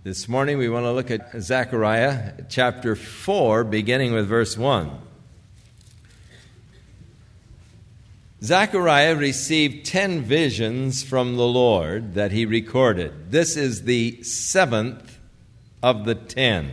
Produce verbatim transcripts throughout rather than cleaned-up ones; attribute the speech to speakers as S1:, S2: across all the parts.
S1: This morning we want to look at Zechariah chapter four, beginning with verse one. Zechariah received ten visions from the Lord that he recorded. This is the seventh of the ten.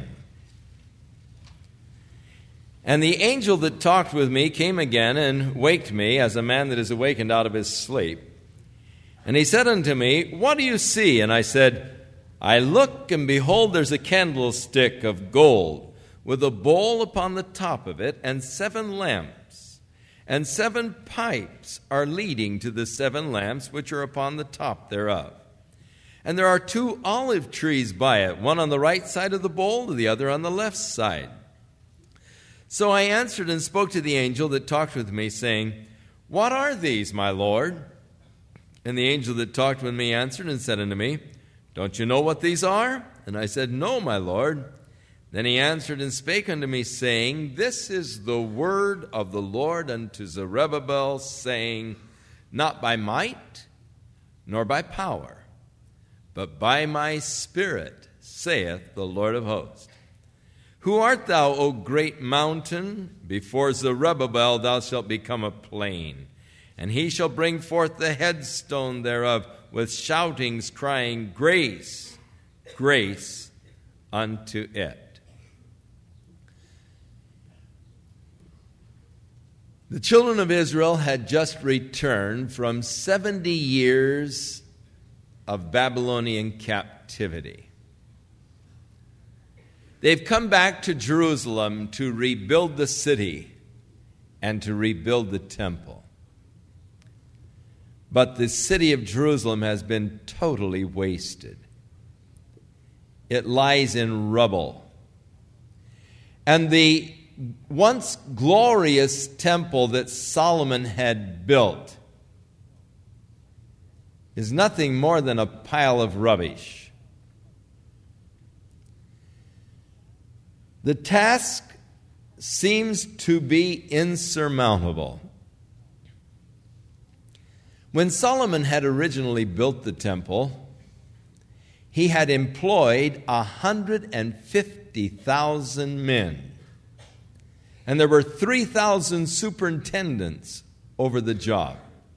S1: And the angel that talked with me came again and waked me as a man that is awakened out of his sleep. And he said unto me, What do you see? And I said, I look, and behold, there's a candlestick of gold, with a bowl upon the top of it, and seven lamps. And seven pipes are leading to the seven lamps which are upon the top thereof. And there are two olive trees by it, one on the right side of the bowl, the other on the left side. So I answered and spoke to the angel that talked with me, saying, What are these, my Lord? And the angel that talked with me answered and said unto me, Don't you know what these are? And I said, No, my Lord. Then he answered and spake unto me, saying, This is the word of the Lord unto Zerubbabel, saying, Not by might, nor by power, but by my Spirit, saith the Lord of hosts. Who art thou, O great mountain? Before Zerubbabel thou shalt become a plain, and he shall bring forth the headstone thereof, with shoutings, crying, Grace, grace unto it. The children of Israel had just returned from seventy years of Babylonian captivity. They've come back to Jerusalem to rebuild the city and to rebuild the temple. But the city of Jerusalem has been totally wasted. It lies in rubble. And the once glorious temple that Solomon had built is nothing more than a pile of rubbish. The task seems to be insurmountable. When Solomon had originally built the temple, he had employed one hundred fifty thousand men. And there were three thousand superintendents over the job.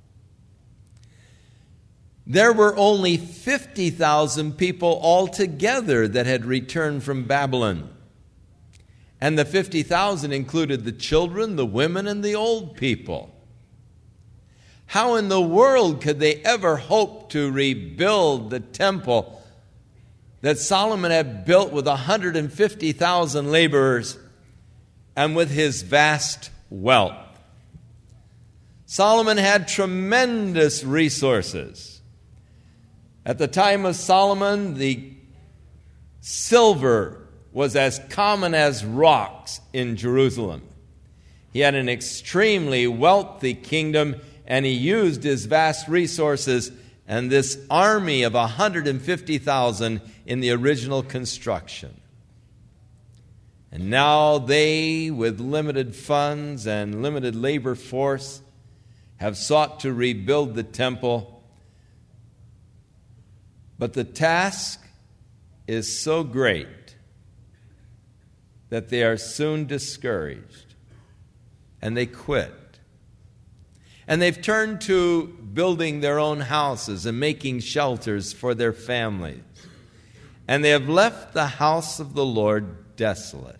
S1: There were only fifty thousand people altogether that had returned from Babylon. And the fifty thousand included the children, the women, and the old people. How in the world could they ever hope to rebuild the temple that Solomon had built with one hundred fifty thousand laborers and with his vast wealth? Solomon had tremendous resources. At the time of Solomon, the silver was as common as rocks in Jerusalem. He had an extremely wealthy kingdom, and he used his vast resources and this army of one hundred fifty thousand in the original construction. And now they, with limited funds and limited labor force, have sought to rebuild the temple. But the task is so great that they are soon discouraged, and they quit. And they've turned to building their own houses and making shelters for their families. And they have left the house of the Lord desolate.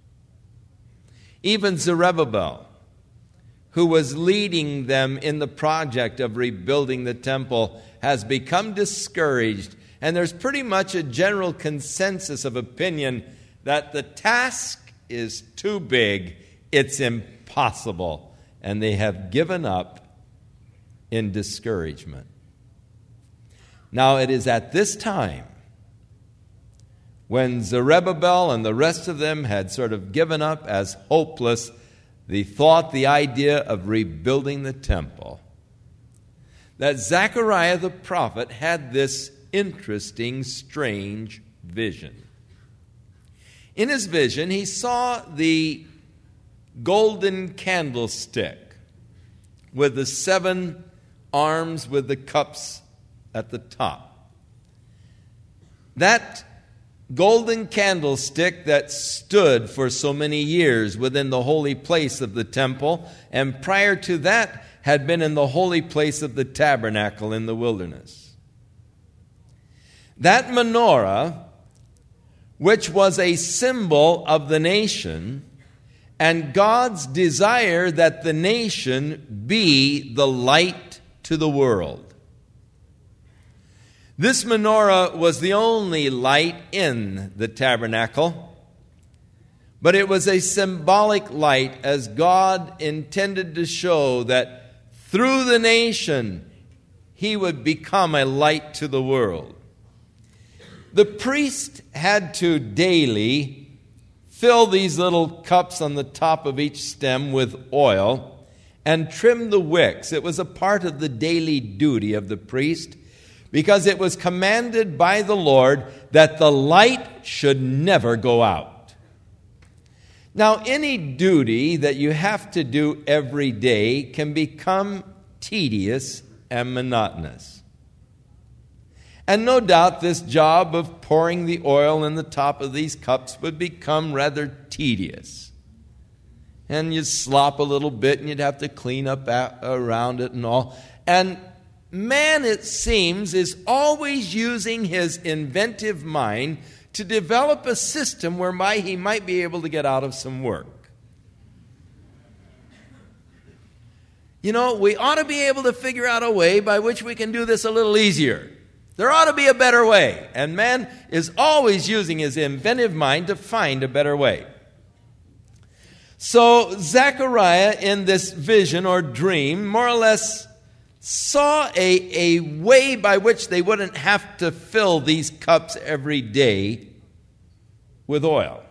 S1: Even Zerubbabel, who was leading them in the project of rebuilding the temple, has become discouraged. And there's pretty much a general consensus of opinion that the task is too big, it's impossible. And they have given up in discouragement. Now it is at this time, when Zerubbabel and the rest of them had sort of given up as hopeless the thought, the idea of rebuilding the temple, that Zechariah the prophet had this interesting, strange vision. In his vision, he saw the golden candlestick with the seven arms with the cups at the top. That golden candlestick that stood for so many years within the holy place of the temple, and prior to that had been in the holy place of the tabernacle in the wilderness. That menorah, which was a symbol of the nation, and God's desire that the nation be the light to the world. This menorah was the only light in the tabernacle, but it was a symbolic light as God intended to show that through the nation He would become a light to the world. The priest had to daily fill these little cups on the top of each stem with oil and trim the wicks. It was a part of the daily duty of the priest, because it was commanded by the Lord that the light should never go out. Now, any duty that you have to do every day can become tedious and monotonous. And no doubt this job of pouring the oil in the top of these cups would become rather tedious. And you'd slop a little bit and you'd have to clean up around it and all. And man, it seems, is always using his inventive mind to develop a system whereby he might be able to get out of some work. You know, we ought to be able to figure out a way by which we can do this a little easier. There ought to be a better way. And man is always using his inventive mind to find a better way. So Zechariah, in this vision or dream, more or less saw a, a way by which they wouldn't have to fill these cups every day with oil.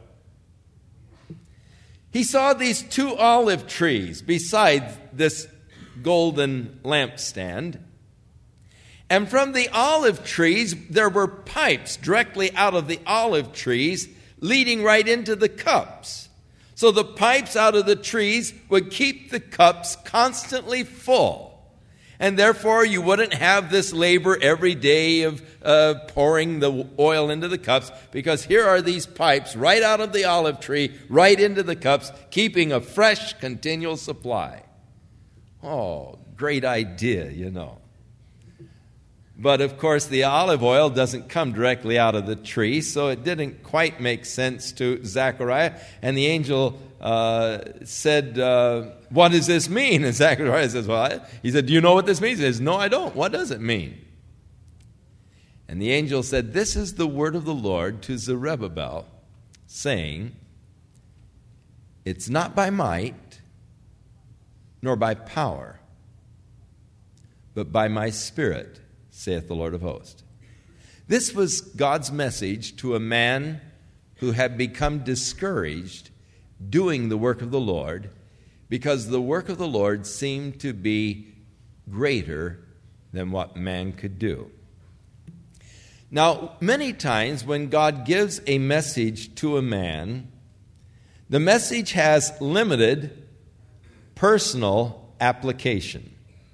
S1: He saw these two olive trees beside this golden lampstand. And from the olive trees, there were pipes directly out of the olive trees leading right into the cups. So the pipes out of the trees would keep the cups constantly full. And therefore, you wouldn't have this labor every day of uh, pouring the oil into the cups, because here are these pipes right out of the olive tree, right into the cups, keeping a fresh, continual supply. Oh, great idea, you know. But, of course, the olive oil doesn't come directly out of the tree, so it didn't quite make sense to Zechariah. And the angel uh, said, uh, what does this mean? And Zechariah says, well, he said, do you know what this means? He says, no, I don't. What does it mean? And the angel said, this is the word of the Lord to Zerubbabel, saying, it's not by might, nor by power, but by my Spirit, saith the Lord of hosts. This was God's message to a man who had become discouraged doing the work of the Lord, because the work of the Lord seemed to be greater than what man could do. Now, many times when God gives a message to a man, the message has limited personal application.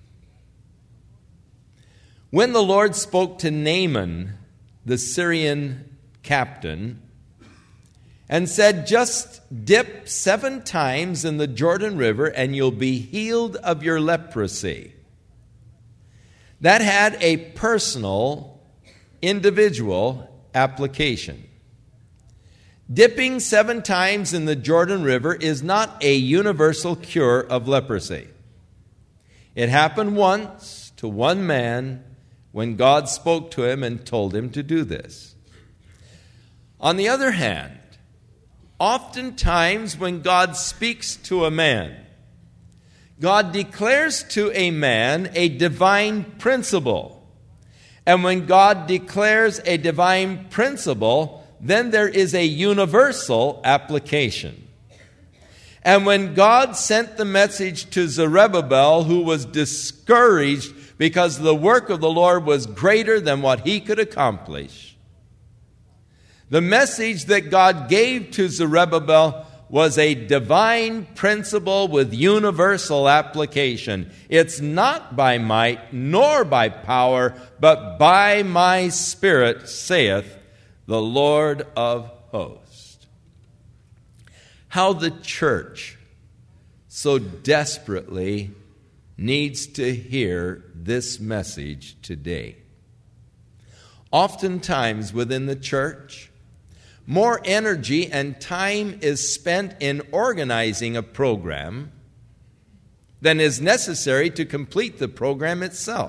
S1: When the Lord spoke to Naaman, the Syrian captain, and said, just dip seven times in the Jordan River and you'll be healed of your leprosy, that had a personal, individual application. Dipping seven times in the Jordan River is not a universal cure of leprosy. It happened once to one man when God spoke to him and told him to do this. On the other hand, oftentimes when God speaks to a man, God declares to a man a divine principle. And when God declares a divine principle, then there is a universal application. And when God sent the message to Zerubbabel, who was discouraged because the work of the Lord was greater than what he could accomplish, the message that God gave to Zerubbabel was a divine principle with universal application. It's not by might nor by power, but by my Spirit, saith the Lord of hosts. How the church so desperately needs to hear this message today. Oftentimes within the church, more energy and time is spent in organizing a program than is necessary to complete the program itself.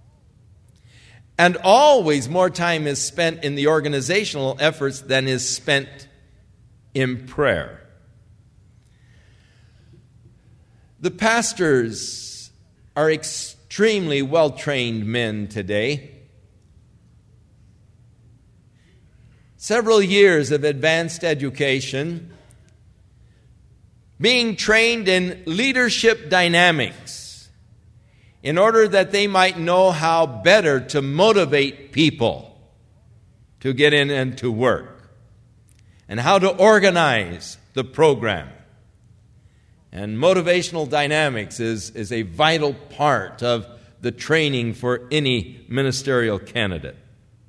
S1: And always more time is spent in the organizational efforts than is spent in prayer. The pastors are extremely well-trained men today. Several years of advanced education, being trained in leadership dynamics in order that they might know how better to motivate people to get in and to work, and how to organize the program. And motivational dynamics is, is a vital part of the training for any ministerial candidate.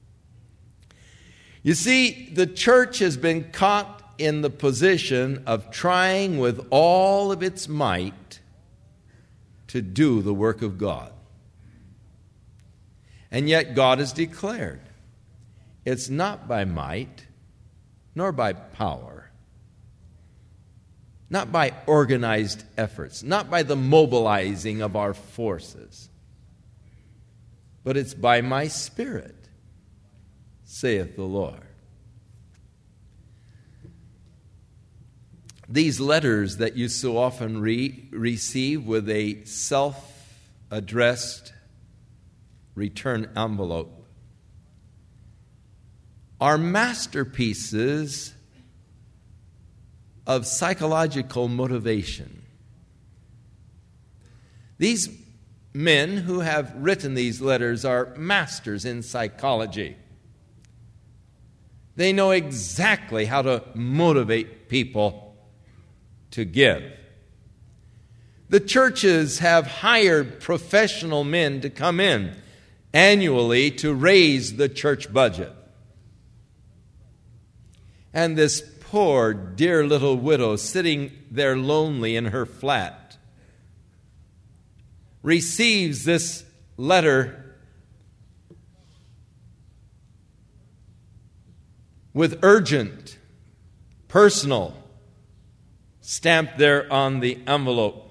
S1: You see, the church has been caught in the position of trying with all of its might to do the work of God. And yet God has declared, it's not by might, nor by power, not by organized efforts, not by the mobilizing of our forces, but it's by my Spirit, saith the Lord. These letters that you so often re- receive with a self-addressed return envelope are masterpieces of psychological motivation. These men who have written these letters are masters in psychology. They know exactly how to motivate people to give. The churches have hired professional men to come in annually to raise the church budget. And this poor, dear little widow sitting there lonely in her flat receives this letter with urgent, personal, stamped there on the envelope.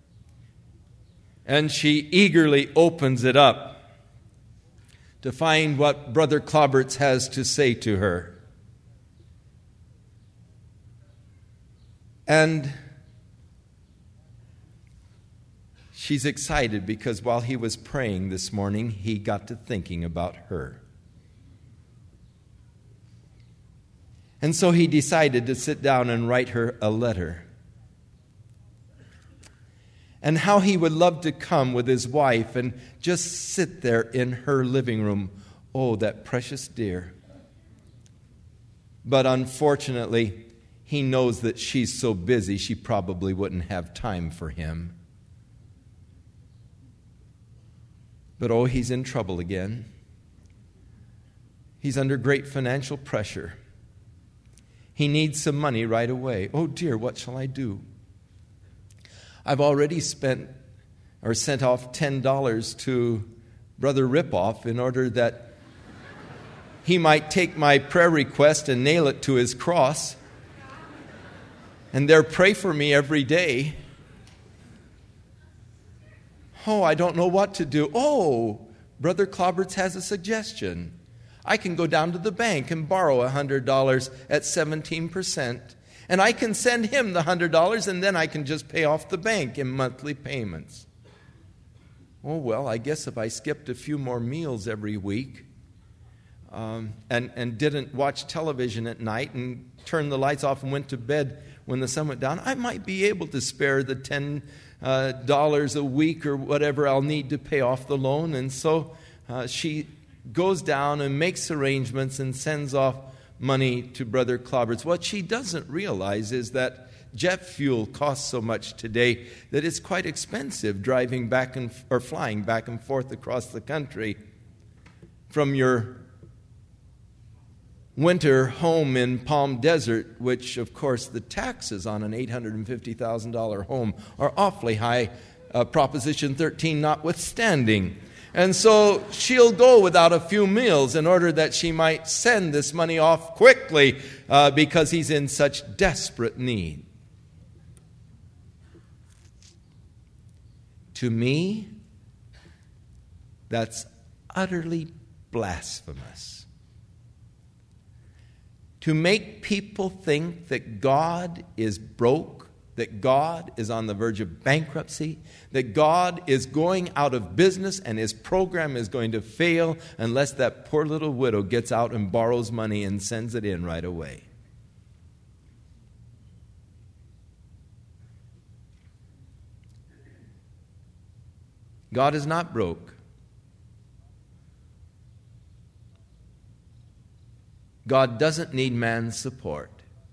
S1: And she eagerly opens it up to find what Brother Clobberts has to say to her. And she's excited because while he was praying this morning, he got to thinking about her. And so he decided to sit down and write her a letter. And how he would love to come with his wife and just sit there in her living room. Oh, that precious dear. But unfortunately, he knows that she's so busy she probably wouldn't have time for him. But oh, he's in trouble again. He's under great financial pressure. He needs some money right away. Oh dear, what shall I do? I've already spent or sent off ten dollars to Brother Ripoff in order that he might take my prayer request and nail it to his cross and there pray for me every day. Oh, I don't know what to do. Oh, Brother Clobberts has a suggestion. I can go down to the bank and borrow one hundred dollars at seventeen percent. And I can send him the one hundred dollars and then I can just pay off the bank in monthly payments. Oh, well, I guess if I skipped a few more meals every week um, and, and didn't watch television at night and turned the lights off and went to bed when the sun went down, I might be able to spare the ten dollars a week or whatever I'll need to pay off the loan. And so uh, she goes down and makes arrangements and sends off money to Brother Clobberts. What she doesn't realize is that jet fuel costs so much today that it's quite expensive driving back and or flying back and forth across the country from your winter home in Palm Desert, which, of course, the taxes on an eight hundred fifty thousand dollars home are awfully high, uh, Proposition thirteen notwithstanding. And so she'll go without a few meals in order that she might send this money off quickly uh, because he's in such desperate need. To me, that's utterly blasphemous. To make people think that God is broke, that God is on the verge of bankruptcy, that God is going out of business and his program is going to fail unless that poor little widow gets out and borrows money and sends it in right away. God is not broke. God doesn't need man's support.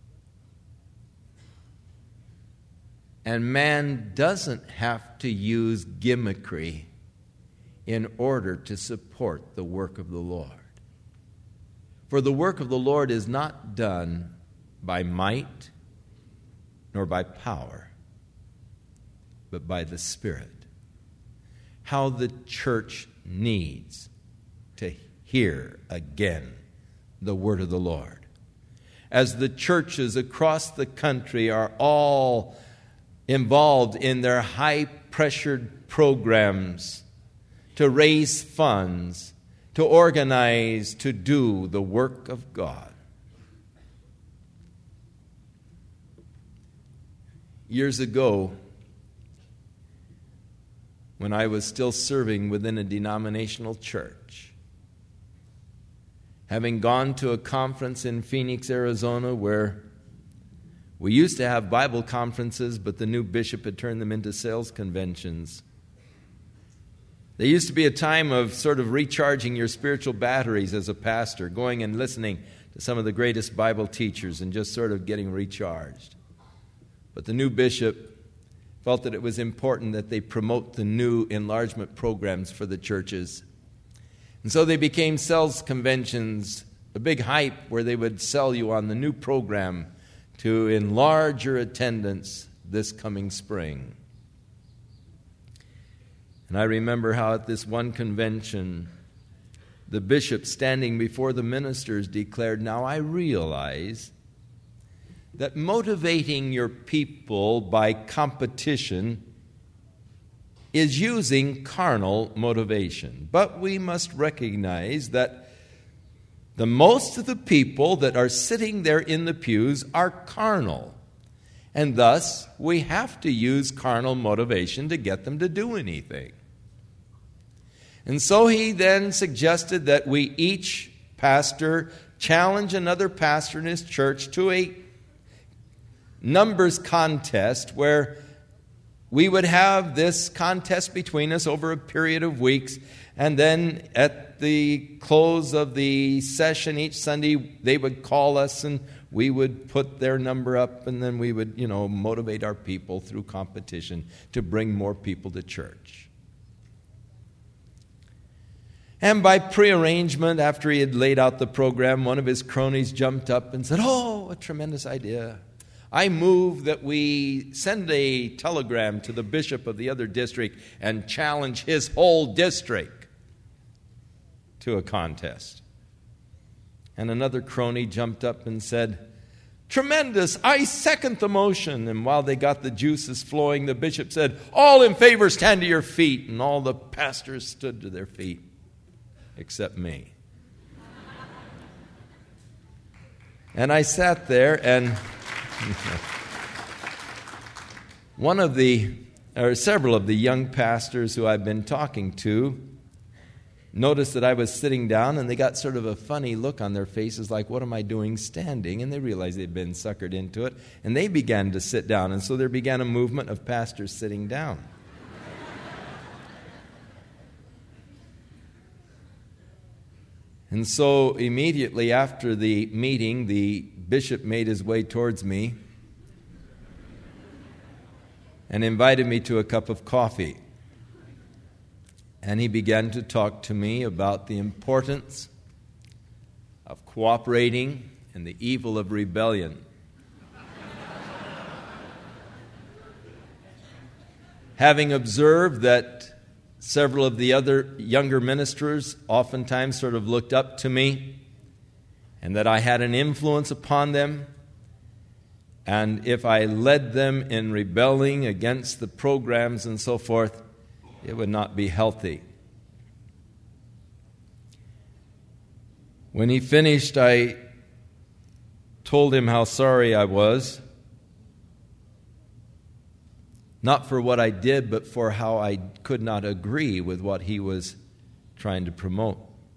S1: And man doesn't have to use gimmickry in order to support the work of the Lord. For the work of the Lord is not done by might nor by power, but by the Spirit. How the church needs to hear again the word of the Lord. As the churches across the country are all involved in their high-pressured programs to raise funds, to organize, to do the work of God. Years ago, when I was still serving within a denominational church, having gone to a conference in Phoenix, Arizona, where we used to have Bible conferences, but the new bishop had turned them into sales conventions. There used to be a time of sort of recharging your spiritual batteries as a pastor, going and listening to some of the greatest Bible teachers and just sort of getting recharged. But the new bishop felt that it was important that they promote the new enlargement programs for the churches. And so they became sales conventions, a big hype where they would sell you on the new program to enlarge your attendance this coming spring. And I remember how at this one convention, the bishop standing before the ministers declared, "Now I realize that motivating your people by competition is using carnal motivation. But we must recognize that the most of the people that are sitting there in the pews are carnal. And thus, we have to use carnal motivation to get them to do anything." And so he then suggested that we each pastor challenge another pastor in his church to a numbers contest where we would have this contest between us over a period of weeks, and then at the close of the session each Sunday, they would call us and we would put their number up, and then we would, you know, motivate our people through competition to bring more people to church. And by prearrangement, after he had laid out the program, one of his cronies jumped up and said, "Oh, a tremendous idea. I move that we send a telegram to the bishop of the other district and challenge his whole district to a contest." And another crony jumped up and said, "Tremendous, I second the motion." And while they got the juices flowing, the bishop said, "All in favor, stand to your feet." And all the pastors stood to their feet, except me. And I sat there, and one of the, or several of the young pastors who I've been talking to noticed that I was sitting down, and they got sort of a funny look on their faces like, "What am I doing standing?" And they realized they'd been suckered into it, and they began to sit down. And so there began a movement of pastors sitting down. And so immediately after the meeting, the bishop made his way towards me and invited me to a cup of coffee. And he began to talk to me about the importance of cooperating and the evil of rebellion. Having observed that several of the other younger ministers oftentimes sort of looked up to me, and that I had an influence upon them, and if I led them in rebelling against the programs and so forth, it would not be healthy. When he finished, I told him how sorry I was, not for what I did, but for how I could not agree with what he was trying to promote.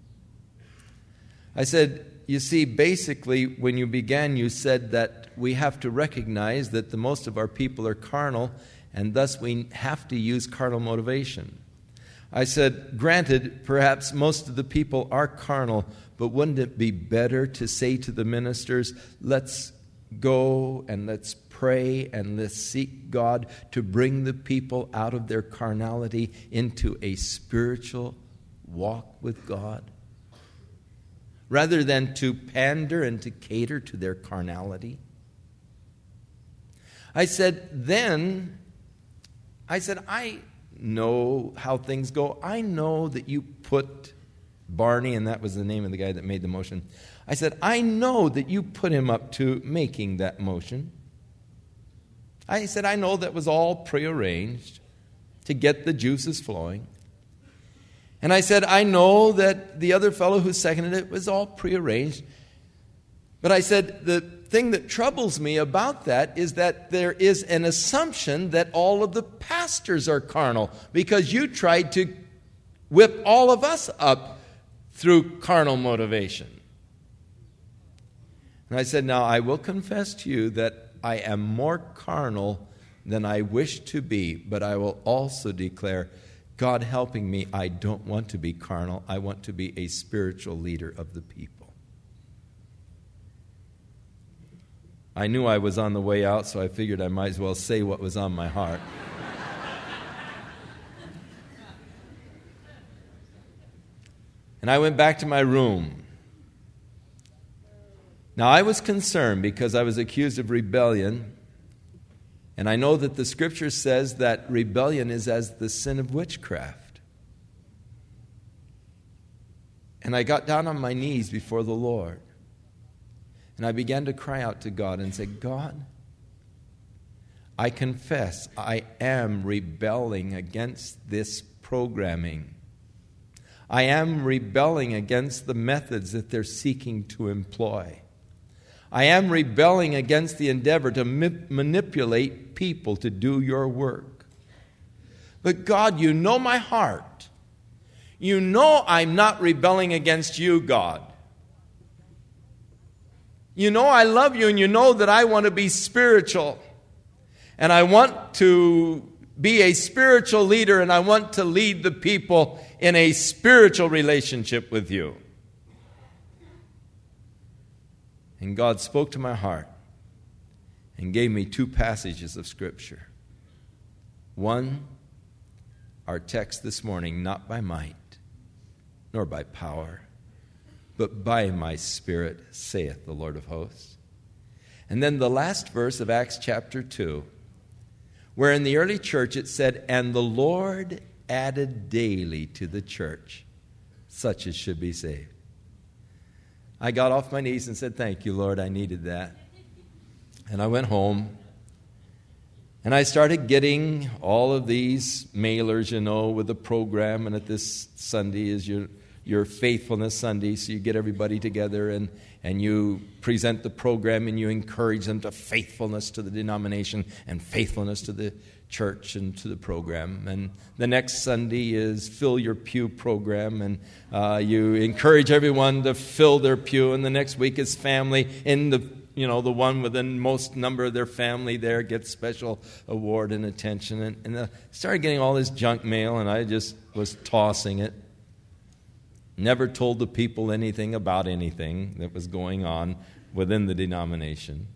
S1: I said, you see, basically, when you began, you said that we have to recognize that the most of our people are carnal, and thus we have to use carnal motivation. I said, granted, perhaps most of the people are carnal, but wouldn't it be better to say to the ministers, let's go and let's pray and let's seek God to bring the people out of their carnality into a spiritual walk with God, rather than to pander and to cater to their carnality? I said, then, I said, I know how things go. I know that you put Barney, and that was the name of the guy that made the motion. I said, I know that you put him up to making that motion. I said, I know that was all prearranged to get the juices flowing. And I said, I know that the other fellow who seconded it was all prearranged. But I said, the thing that troubles me about that is that there is an assumption that all of the pastors are carnal, because you tried to whip all of us up through carnal motivation. And I said, now I will confess to you that I am more carnal than I wish to be, but I will also declare, God helping me, I don't want to be carnal. I want to be a spiritual leader of the people. I knew I was on the way out, so I figured I might as well say what was on my heart. And I went back to my room. Now, I was concerned because I was accused of rebellion. And I know that the Scripture says that rebellion is as the sin of witchcraft. And I got down on my knees before the Lord. And I began to cry out to God and say, God, I confess I am rebelling against this programming. I am rebelling against the methods that they're seeking to employ. I am rebelling against the endeavor to ma- manipulate people to do your work. But God, you know my heart. You know I'm not rebelling against you, God. You know I love you, and you know that I want to be spiritual. And I want to be a spiritual leader, and I want to lead the people in a spiritual relationship with you. And God spoke to my heart and gave me two passages of Scripture. One, our text this morning, not by might, nor by power, but by my Spirit, saith the Lord of hosts. And then the last verse of Acts chapter two, where in the early church it said, and the Lord added daily to the church such as should be saved. I got off my knees and said, thank you, Lord, I needed that. And I went home, and I started getting all of these mailers, you know, with the program, and at this Sunday is your your faithfulness Sunday, so you get everybody together and, and you present the program and you encourage them to faithfulness to the denomination and faithfulness to the church and to the program. And the next Sunday is Fill Your Pew program, and uh, you encourage everyone to fill their pew. And the next week is family, and the you know the one with the most number of their family there gets special award and attention. And, and I started getting all this junk mail, and I just was tossing it. Never told the people anything about anything that was going on within the denomination.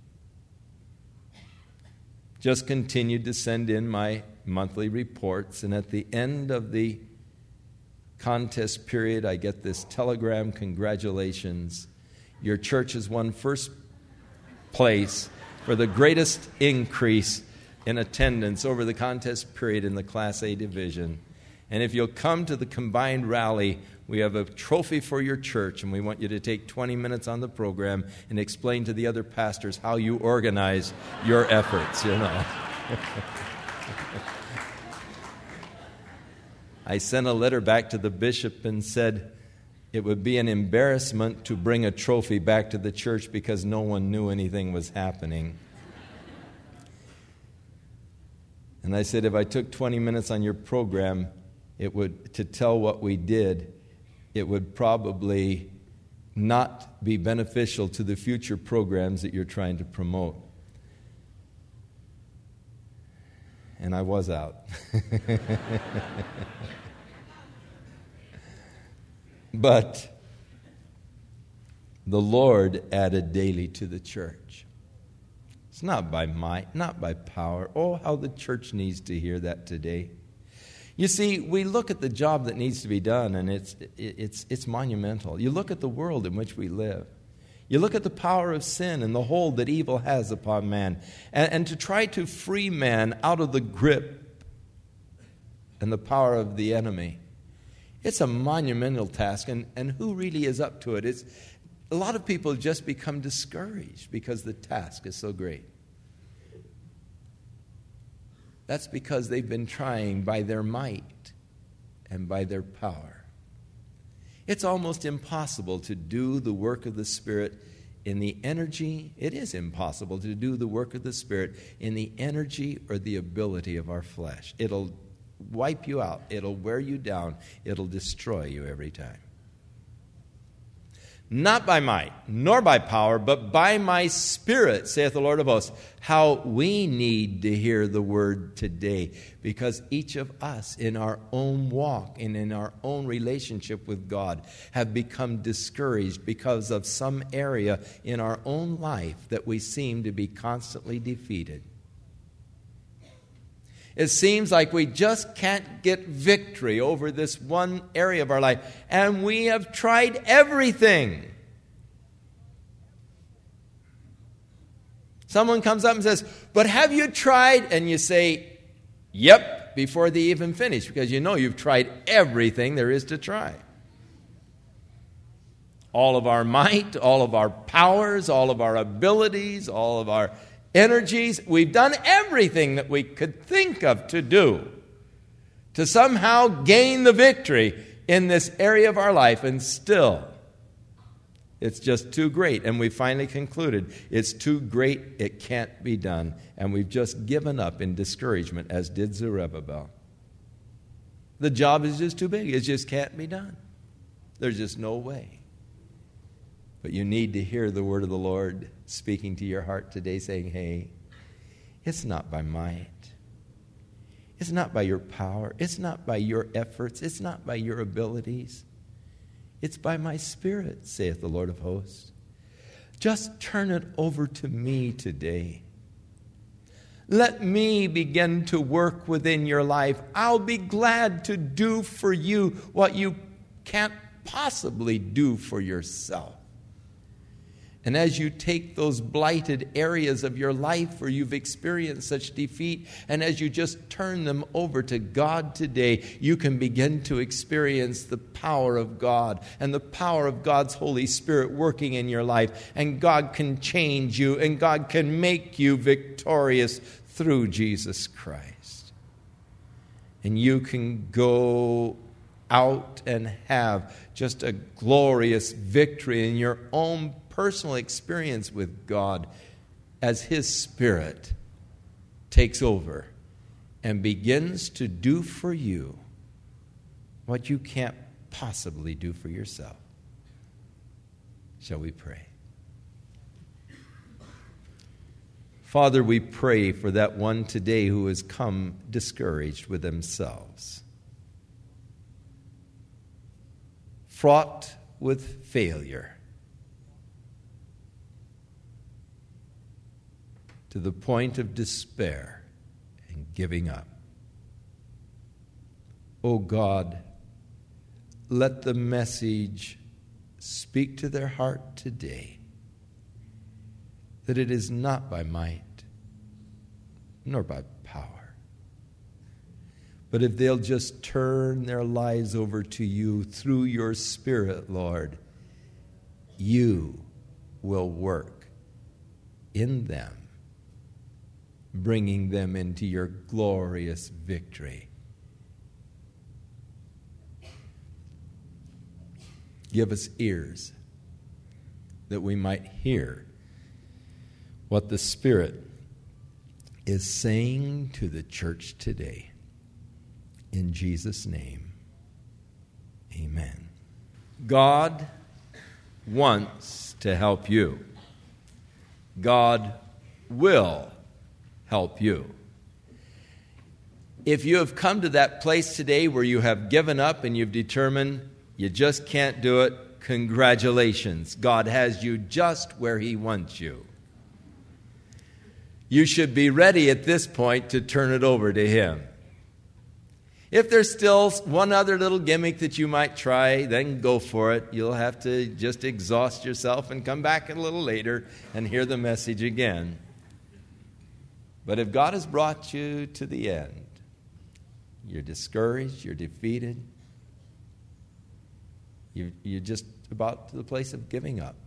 S1: Just continued to send in my monthly reports, and at the end of the contest period, I get this telegram, congratulations, Your church has won first place for the greatest increase in attendance over the contest period in the Class A division. And if you'll come to the combined rally, we have a trophy for your church, and we want you to take twenty minutes on the program and explain to the other pastors how you organize your efforts, you know. I sent a letter back to the bishop and said it would be an embarrassment to bring a trophy back to the church because no one knew anything was happening. And I said, if I took twenty minutes on your program, it would to tell what we did, it would probably not be beneficial to the future programs that you're trying to promote. And I was out. But the Lord added daily to the church. It's not by might, not by power. Oh, how the church needs to hear that today. You see, we look at the job that needs to be done, and it's it's it's monumental. You look at the world in which we live. You look at the power of sin and the hold that evil has upon man. And, and to try to free man out of the grip and the power of the enemy. It's a monumental task, and, and who really is up to it? It's, a lot of people just become discouraged because the task is so great. That's because they've been trying by their might and by their power. It's almost impossible to do the work of the Spirit in the energy. It is impossible to do the work of the Spirit in the energy or the ability of our flesh. It'll wipe you out. It'll wear you down. It'll destroy you every time. Not by might, nor by power, but by my Spirit, saith the Lord of hosts. How we need to hear the word today, because each of us in our own walk and in our own relationship with God have become discouraged because of some area in our own life that we seem to be constantly defeated. It seems like we just can't get victory over this one area of our life. And we have tried everything. Someone comes up and says, but have you tried? And you say, yep, before they even finish, because you know you've tried everything there is to try. All of our might, all of our powers, all of our abilities, all of our energies. We've done everything that we could think of to do to somehow gain the victory in this area of our life, and still it's just too great. And we finally concluded it's too great, it can't be done. And we've just given up in discouragement, as did Zerubbabel. The job is just too big. It just can't be done. There's just no way. But you need to hear the word of the Lord speaking to your heart today, saying, hey, it's not by might. It's not by your power. It's not by your efforts. It's not by your abilities. It's by my Spirit, saith the Lord of hosts. Just turn it over to me today. Let me begin to work within your life. I'll be glad to do for you what you can't possibly do for yourself. And as you take those blighted areas of your life where you've experienced such defeat, and as you just turn them over to God today, you can begin to experience the power of God and the power of God's Holy Spirit working in your life. And God can change you, and God can make you victorious through Jesus Christ. And you can go out and have just a glorious victory in your own personal experience with God as His Spirit takes over and begins to do for you what you can't possibly do for yourself. Shall we pray? Father, we pray for that one today who has come discouraged with themselves, fraught with failure, to the point of despair and giving up. Oh God, let the message speak to their heart today that it is not by might nor by power, but if they'll just turn their lives over to you through your Spirit, Lord, you will work in them, bringing them into your glorious victory. Give us ears that we might hear what the Spirit is saying to the church today. In Jesus' name, amen. God wants to help you. God will help you. If you have come to that place today where you have given up and you've determined you just can't do it, congratulations. God has you just where He wants you. You should be ready at this point to turn it over to Him. If there's still one other little gimmick that you might try, then go for it. You'll have to just exhaust yourself and come back a little later and hear the message again. But if God has brought you to the end, you're discouraged, you're defeated, you, you're just about to the place of giving up.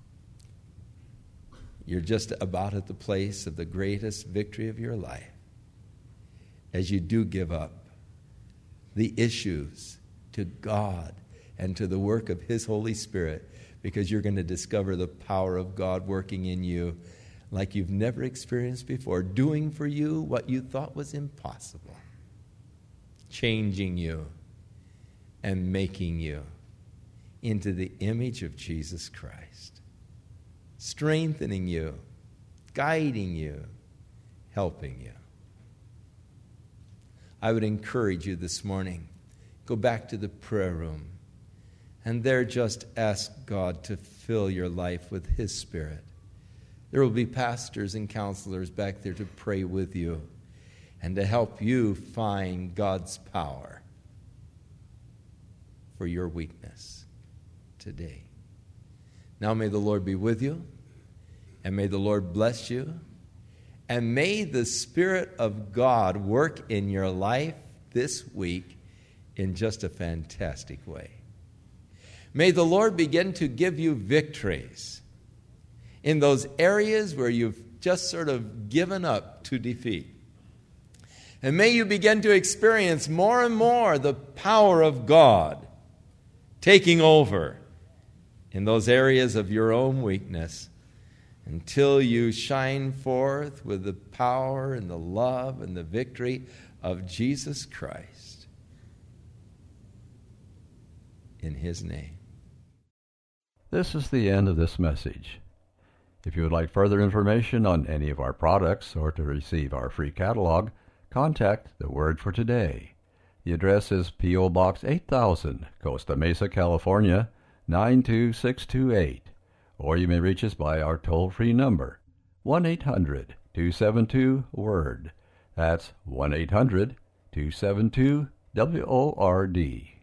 S1: You're just about at the place of the greatest victory of your life. As you do give up the issues to God and to the work of His Holy Spirit, because you're going to discover the power of God working in you like you've never experienced before, doing for you what you thought was impossible, changing you and making you into the image of Jesus Christ, strengthening you, guiding you, helping you. I would encourage you this morning, go back to the prayer room and there just ask God to fill your life with His Spirit. There will be pastors and counselors back there to pray with you and to help you find God's power for your weakness today. Now may the Lord be with you, and may the Lord bless you, and may the Spirit of God work in your life this week in just a fantastic way. May the Lord begin to give you victories in those areas where you've just sort of given up to defeat. And may you begin to experience more and more the power of God taking over in those areas of your own weakness, until you shine forth with the power and the love and the victory of Jesus Christ. In His name.
S2: This is the end of this message. If you would like further information on any of our products or to receive our free catalog, contact The Word for Today. The address is P O. Box eight thousand, Costa Mesa, California, nine two six two eight. Or you may reach us by our toll-free number, one eight hundred two seven two WORD. That's one eight hundred two seven two W O R D.